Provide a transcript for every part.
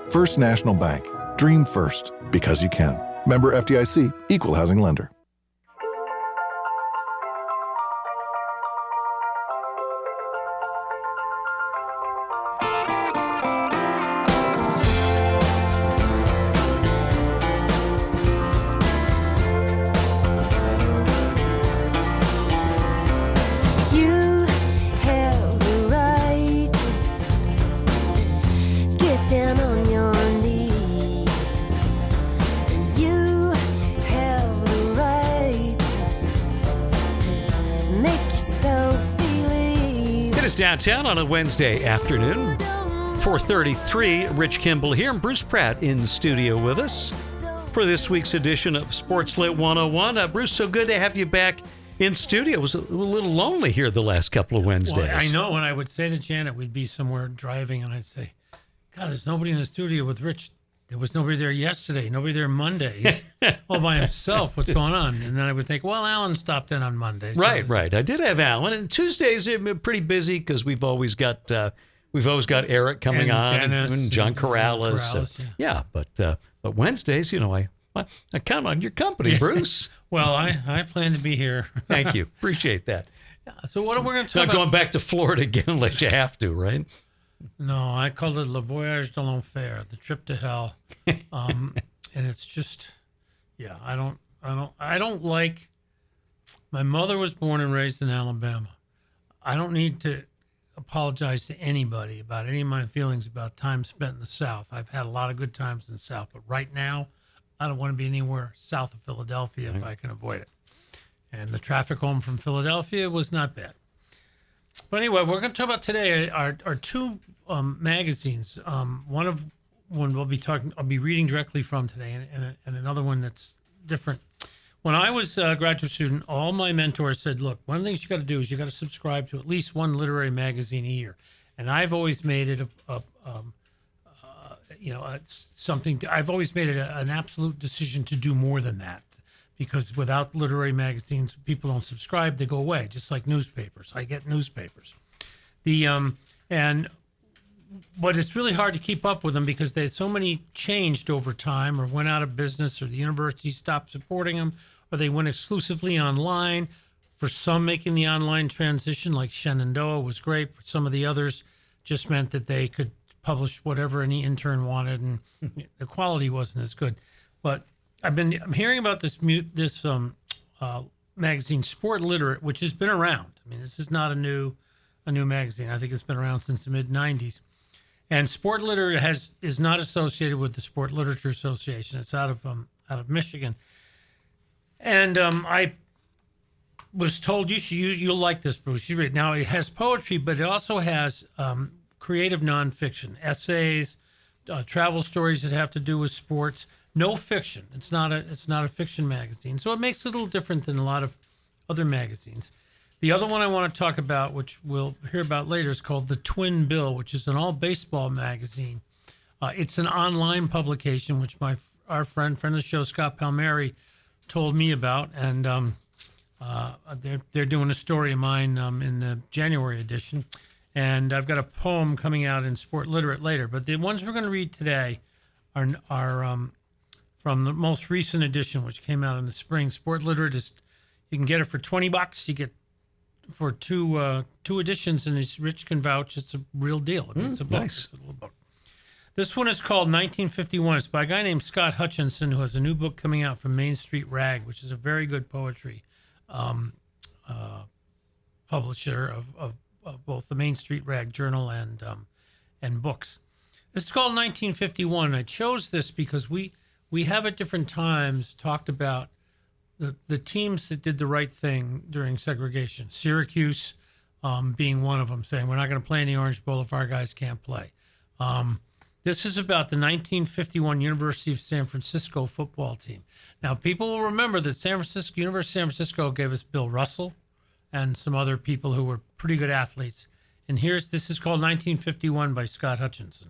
First National Bank. Dream first, because you can. Member FDIC, Equal Housing Lender. Downtown on a Wednesday afternoon, 4:33. Rich Kimball here, and Bruce Pratt in the studio with us for this week's edition of Sports Lit 101. Bruce, so good to have you back in studio. It was a little lonely here the last couple of Wednesdays. Well, I know. When I would say to Janet, we'd be somewhere driving, and I'd say, God, there's nobody in the studio with Rich. There was nobody there yesterday, nobody there Monday. He's all by himself. What's going on? And then I would think, well, Alan stopped in on Monday. So right. I did have Alan. And Tuesdays are pretty busy because we've always got Eric coming on, Dennis, and John Corrales. Yeah, but Wednesdays, I count on your company, Bruce. Well, I plan to be here. Thank you. Appreciate that. So what are we going to talk Not about? going back to Florida again unless you have to, right? No, I called it Le Voyage de l'Enfer, the trip to hell. And it's just, I don't like, my mother was born and raised in Alabama. I don't need to apologize to anybody about any of my feelings about time spent in the South. I've had a lot of good times in the South, but right now, I don't want to be anywhere south of Philadelphia if I can avoid it. And the traffic home from Philadelphia was not bad. But anyway, we're going to talk about today are two magazines. One I'll be reading directly from today, and another one that's different. When I was a graduate student, all my mentors said, "Look, one of the things you got to do is you got to subscribe to at least one literary magazine a year." And I've always made it I've always made it an absolute decision to do more than that. Because without literary magazines, people don't subscribe; they go away, just like newspapers. I get newspapers, but it's really hard to keep up with them because there's so many changed over time, or went out of business, or the university stopped supporting them, or they went exclusively online. For some, making the online transition, like Shenandoah, was great. For some of the others, just meant that they could publish whatever any intern wanted, and the quality wasn't as good. But I'm hearing about this magazine, Sport Literate, which has been around. I mean, this is not a new magazine. I think it's been around since the mid '90s. And Sport Literate is not associated with the Sport Literature Association. It's out of Michigan. And I was told you'll like this, Bruce. You read it. Now it has poetry, but it also has creative nonfiction, essays, travel stories that have to do with sports. No fiction. It's not a fiction magazine. So it makes it a little different than a lot of other magazines. The other one I want to talk about, which we'll hear about later, is called The Twin Bill, which is an all-baseball magazine. It's an online publication, which our friend of the show, Scott Palmieri, told me about. And they're doing a story of mine in the January edition. And I've got a poem coming out in Sport Literate later. But the ones we're going to read today are from the most recent edition, which came out in the spring. Sport Literate you can get it for $20. You get for two editions, and as Rich can vouch, it's a real deal. I mean, it's a book. Nice. It's a little book. This one is called 1951. It's by a guy named Scott Hutchinson, who has a new book coming out from Main Street Rag, which is a very good poetry publisher of both the Main Street Rag Journal and books. This is called 1951. I chose this because we have at different times talked about the teams that did the right thing during segregation. Syracuse being one of them, saying we're not going to play in the Orange Bowl if our guys can't play. This is about the 1951 University of San Francisco football team. Now, people will remember that University of San Francisco gave us Bill Russell and some other people who were pretty good athletes. And this is called 1951 by Scott Hutchinson.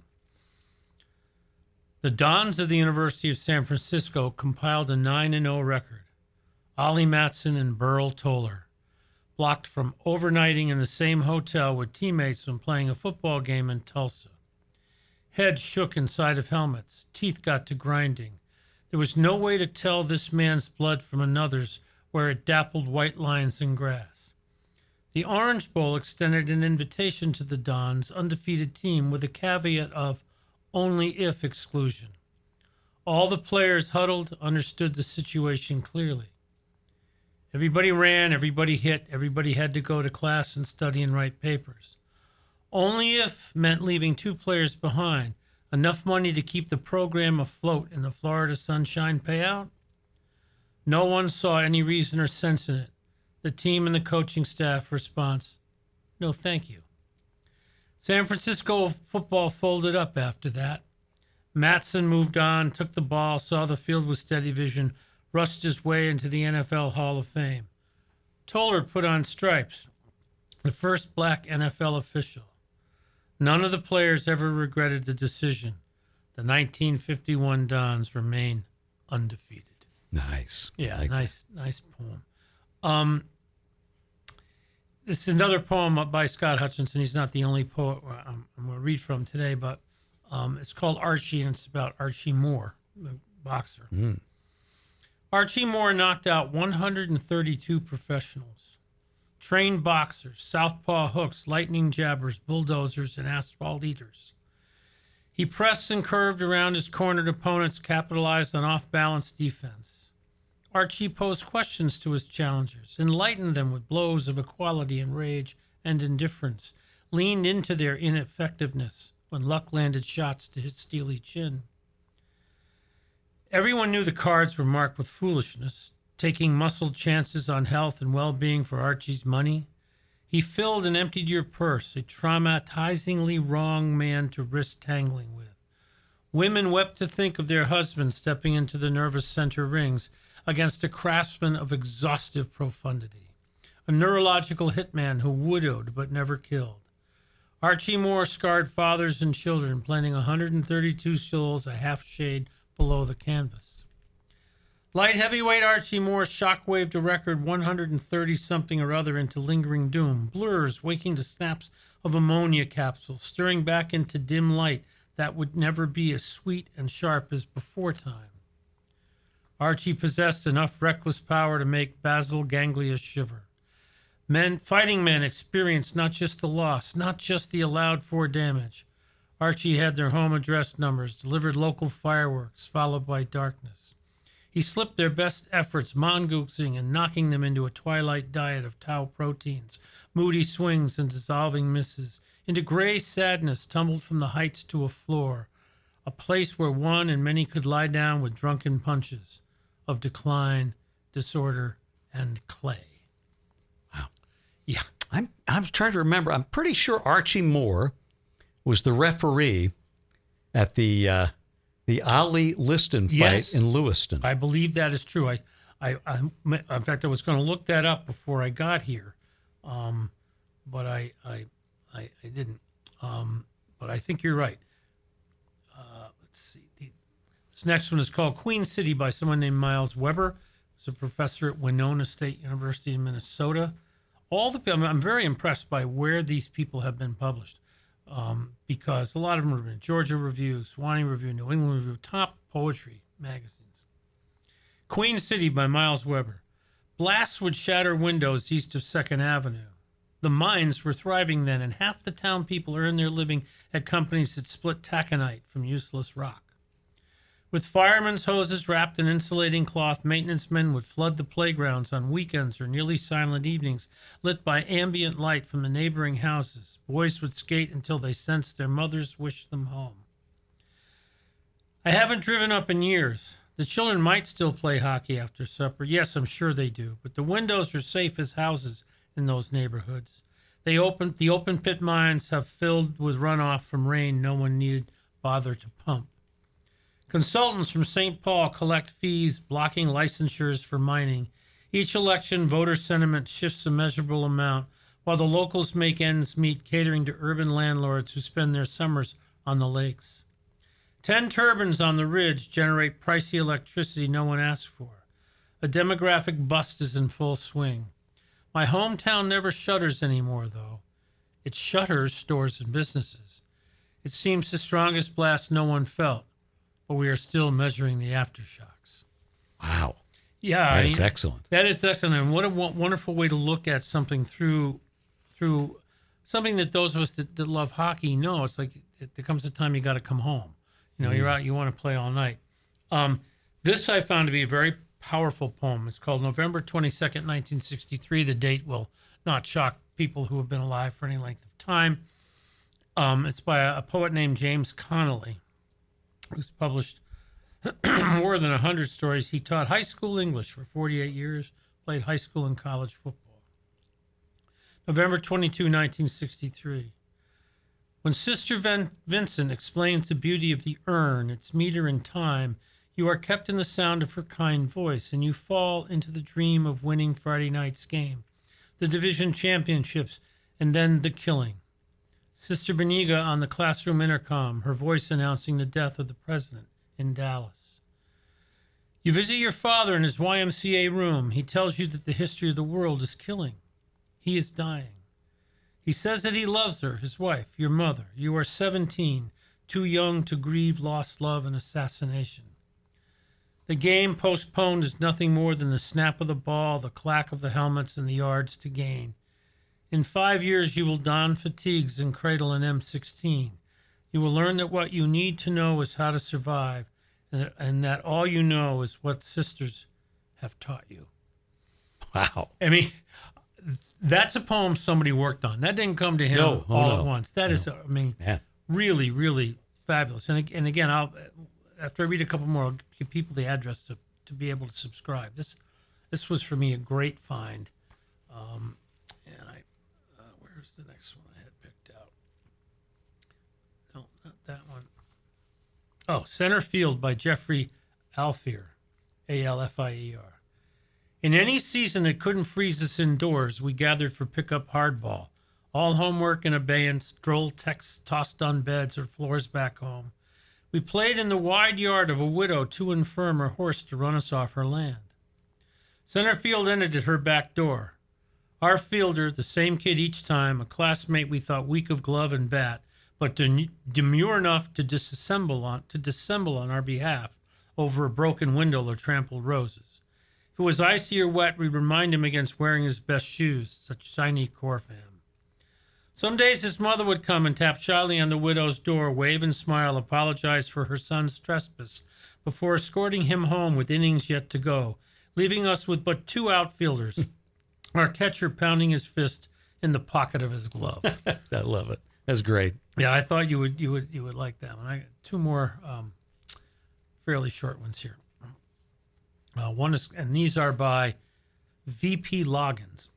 The Dons of the University of San Francisco compiled a 9-0 record. Ollie Matson and Burl Toller blocked from overnighting in the same hotel with teammates when playing a football game in Tulsa. Heads shook inside of helmets. Teeth got to grinding. There was no way to tell this man's blood from another's where it dappled white lines in grass. The Orange Bowl extended an invitation to the Dons' undefeated team with a caveat of only if exclusion. All the players huddled, understood the situation clearly. Everybody ran, everybody hit, everybody had to go to class and study and write papers. Only if meant leaving 2 players behind, enough money to keep the program afloat in the Florida Sunshine payout. No one saw any reason or sense in it. The team and the coaching staff response, no thank you. San Francisco football folded up after that. Mattson moved on, took the ball, saw the field with steady vision, rushed his way into the NFL Hall of Fame. Toller put on stripes, the first black NFL official. None of the players ever regretted the decision. The 1951 Dons remain undefeated. Nice. Yeah, nice poem. This is another poem by Scott Hutchinson. He's not the only poet I'm going to read from today, but it's called Archie, and it's about Archie Moore, the boxer. Archie Moore knocked out 132 professionals. Trained boxers, southpaw hooks, lightning jabbers, bulldozers, and asphalt eaters. He pressed and curved around his cornered opponents, capitalized on off-balance defense. Archie posed questions to his challengers, enlightened them with blows of equality and rage and indifference, leaned into their ineffectiveness when luck landed shots to his steely chin. Everyone knew the cards were marked with foolishness, taking muscled chances on health and well-being for Archie's money. He filled and emptied your purse, a traumatizingly wrong man to risk tangling with. Women wept to think of their husbands stepping into the nervous center rings against a craftsman of exhaustive profundity, a neurological hitman who widowed but never killed. Archie Moore scarred fathers and children, planting 132 souls a half shade below the canvas. Light heavyweight Archie Moore shockwaved a record 130-something or other into lingering doom, blurs waking to snaps of ammonia capsules, stirring back into dim light that would never be as sweet and sharp as before time. Archie possessed enough reckless power to make basal ganglia shiver. Fighting men experienced not just the loss, not just the allowed for damage. Archie had their home address numbers, delivered local fireworks, followed by darkness. He slipped their best efforts, mongoosing and knocking them into a twilight diet of tau proteins, moody swings and dissolving misses, into gray sadness tumbled from the heights to a floor, a place where one and many could lie down with drunken punches of decline, disorder, and clay. Wow. Yeah. I'm trying to remember. I'm pretty sure Archie Moore was the referee at the Ali Liston fight Yes. in Lewiston. I believe that is true. In fact, I was going to look that up before I got here, but I didn't. But I think you're right. Let's see. This next one is called Queen City by someone named Miles Weber. He's a professor at Winona State University in Minnesota. I'm very impressed by where these people have been published, because a lot of them are in Georgia Review, Swanee Review, New England Review, top poetry magazines. Queen City by Miles Weber. Blasts would shatter windows east of 2nd Avenue. The mines were thriving then, and half the town people earned their living at companies that split taconite from useless rock. With firemen's hoses wrapped in insulating cloth, maintenance men would flood the playgrounds on weekends or nearly silent evenings, lit by ambient light from the neighboring houses. Boys would skate until they sensed their mothers wished them home. I haven't driven up in years. The children might still play hockey after supper. Yes, I'm sure they do. But the windows are safe as houses in those neighborhoods. The open pit mines have filled with runoff from rain no one needed bother to pump. Consultants from St. Paul collect fees, blocking licensures for mining. Each election, voter sentiment shifts a measurable amount, while the locals make ends meet catering to urban landlords who spend their summers on the lakes. 10 turbines on the ridge generate pricey electricity no one asked for. A demographic bust is in full swing. My hometown never shutters anymore, though. It shutters stores and businesses. It seems the strongest blast no one felt, but we are still measuring the aftershocks. Wow. Yeah. That's excellent. That is excellent. And what a wonderful way to look at something through something that those of us that love hockey know. It's like there comes a time you got to come home. You know, you're out, you want to play all night. This I found to be a very powerful poem. It's called November 22nd, 1963. The date will not shock people who have been alive for any length of time. It's by a poet named James Connolly, who's published more than 100 stories. He taught high school English for 48 years, played high school and college football. November 22, 1963. When Sister Vincent explains the beauty of the urn, its meter and time, you are kept in the sound of her kind voice, and you fall into the dream of winning Friday night's game, the division championships, and then the killing. Sister Beniga on the classroom intercom, her voice announcing the death of the president in Dallas. You visit your father in his YMCA room. He tells you that the history of the world is killing. He is dying. He says that he loves her, his wife, your mother. You are 17, too young to grieve lost love and assassination. The game postponed is nothing more than the snap of the ball, the clack of the helmets, and the yards to gain. In 5 years, you will don fatigues and cradle an M16. You will learn that what you need to know is how to survive, and that all you know is what sisters have taught you. Wow. I mean, that's a poem somebody worked on. That didn't come to him at once. That is, I mean, really, really fabulous. And again, after I read a couple more, I'll give people the address to be able to subscribe. This was for me a great find. And where's the next one I had picked out? No, not that one. Oh, Center Field by Jeffrey Alfier, Alfier. In any season that couldn't freeze us indoors, we gathered for pickup hardball. All homework in abeyance, droll texts tossed on beds or floors back home. We played in the wide yard of a widow too infirm or hoarse to run us off her land. Center field ended at her back door. Our fielder, the same kid each time, a classmate we thought weak of glove and bat, but demure enough to disassemble on our behalf over a broken window or trampled roses. If it was icy or wet, we'd remind him against wearing his best shoes, such shiny Corfam. Some days his mother would come and tap shyly on the widow's door, wave and smile, apologize for her son's trespass, before escorting him home with innings yet to go, leaving us with but two outfielders, our catcher pounding his fist in the pocket of his glove. I love it. That's great. Yeah, I thought you would like that one. I got two more fairly short ones here. One is, and these are by V.P. Loggins.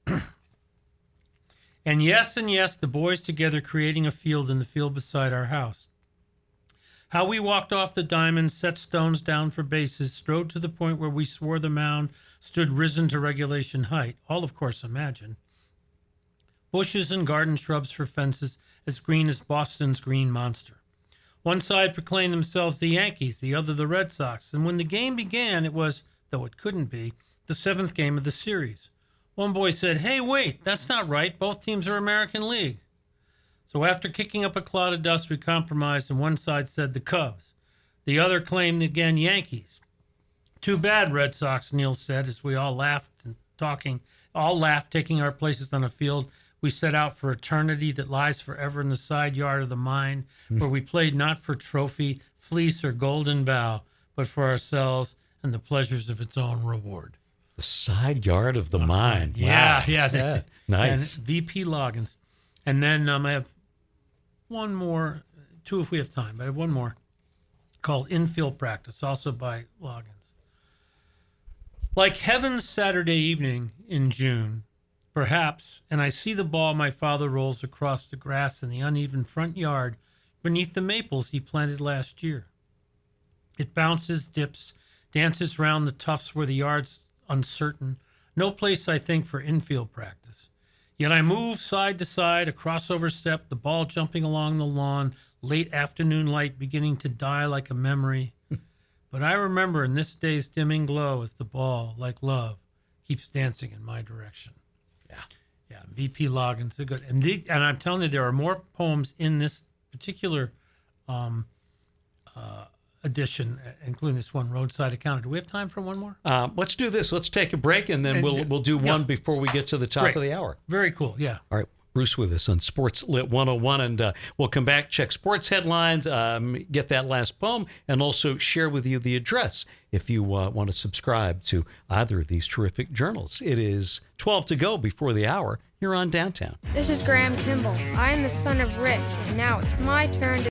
And yes, the boys together creating a field in the field beside our house. How we walked off the diamond, set stones down for bases, strode to the point where we swore the mound stood risen to regulation height. All, of course, imagined. Bushes and garden shrubs for fences, as green as Boston's green monster. One side proclaimed themselves the Yankees, the other the Red Sox. And when the game began, it was, though it couldn't be, the seventh game of the series. One boy said, "Hey, wait, that's not right. Both teams are American League." So after kicking up a cloud of dust, we compromised, and one side said the Cubs. The other claimed again Yankees. "Too bad, Red Sox," Neil said, as we all laughed, taking our places on a field we set out for eternity that lies forever in the side yard of the mine, where we played not for trophy, fleece, or golden bough, but for ourselves and the pleasures of its own reward. The side yard of the mine. Yeah, wow. yeah. Nice. And V.P. Loggins. And then I have one more, two if we have time, but I have one more called Infield Practice, also by Loggins. Like heaven's Saturday evening in June, perhaps, and I see the ball my father rolls across the grass in the uneven front yard beneath the maples he planted last year. It bounces, dips, dances round the tufts where the yard's uncertain. No place, I think, for infield practice. Yet I move side to side, a crossover step, the ball jumping along the lawn, late afternoon light beginning to die like a memory. But I remember in this day's dimming glow as the ball, like love, keeps dancing in my direction. Yeah, V.P. Loggins, good. And I'm telling you, there are more poems in this particular edition, including this one, Roadside Encounter. Do we have time for one more? Let's do this. Let's take a break, and then we'll do one before we get to the top of the hour. Very cool, yeah. All right. Bruce with us on Sports Lit 101, and we'll come back, check sports headlines, get that last poem, and also share with you the address if you want to subscribe to either of these terrific journals. It is 12 to go before the hour here on Downtown. This is Graham Kimball. I am the son of Rich, and now it's my turn to